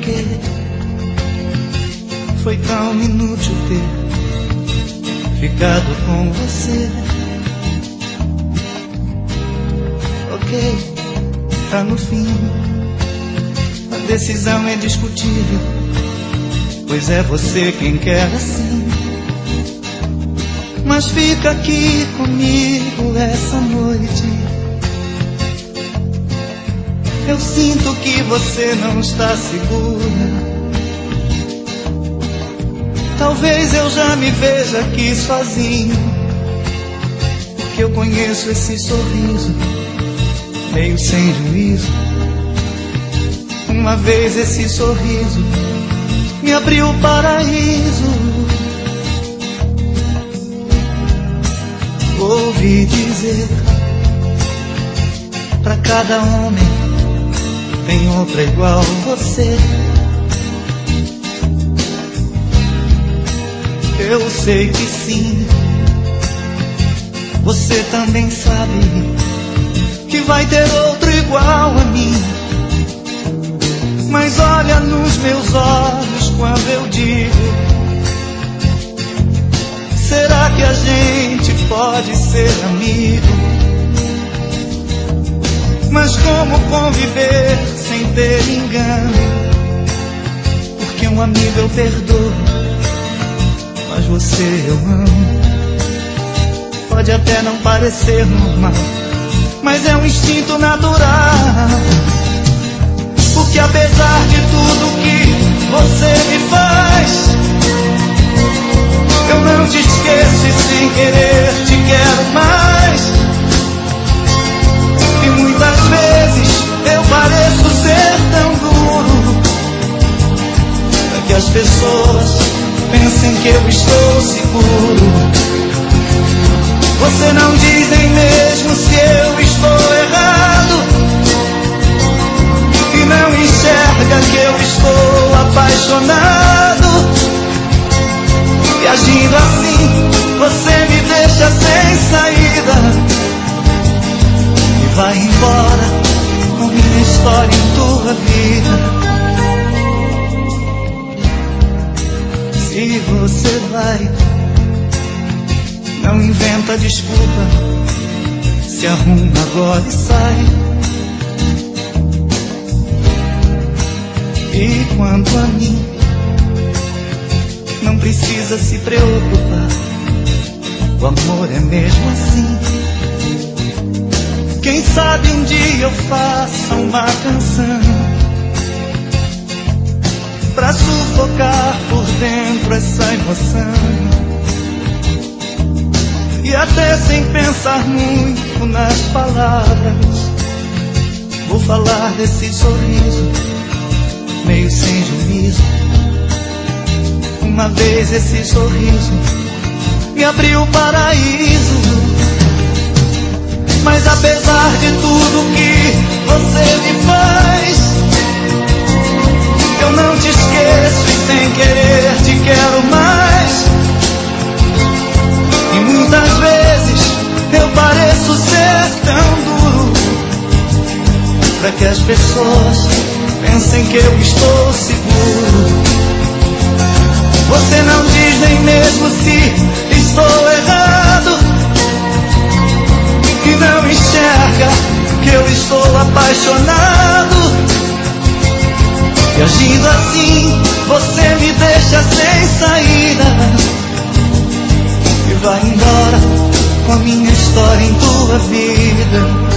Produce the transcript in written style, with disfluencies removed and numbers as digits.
porquê foi tão inútil ter ficado com você. Ok, tá no fim, a decisão é discutível, pois é você quem quer assim. Mas fica aqui comigo essa noite. Eu sinto que você não está segura. Talvez eu já me veja aqui sozinho, porque eu conheço esse sorriso meio sem juízo. Uma vez esse sorriso me abriu o paraíso. Ouvi dizer, pra cada homem tem outra igual você. Eu sei que sim, você também sabe que vai ter outro igual a mim. Mas olha nos meus olhos quando eu digo, será que a gente pode ser amigo? Mas como conviver sem ter engano? Porque um amigo eu perdoo, mas você eu amo. Pode até não parecer normal, mas é um instinto natural. Porque apesar de tudo que você me faz, eu não te esqueço e sem querer te quero mais. E muitas vezes eu pareço ser tão duro, para que as pessoas pensem que eu estou seguro. Você não diz nem mesmo se eu estou errado, e não enxerga que eu estou apaixonado. E agindo assim, você me deixa sem saída e vai embora com minha história em tua vida. Se você vai, não inventa desculpa, se arruma agora e sai. E quanto a mim, não precisa se preocupar, o amor é mesmo assim. Quem sabe um dia eu faça uma canção pra sufocar por dentro essa emoção. E até sem pensar muito nas palavras, vou falar desse sorriso meio sem juízo. Uma vez esse sorriso me abriu o paraíso. Mas apesar de tudo que você me faz, eu não te esqueço e sem querer te quero mais. E muitas vezes eu pareço ser tão duro, para que as pessoas pensem que eu estou seguro. Você não diz nem mesmo se estou errado, e não enxerga que eu estou apaixonado. E agindo assim, você me deixa sem saída e vai embora com a minha história em tua vida.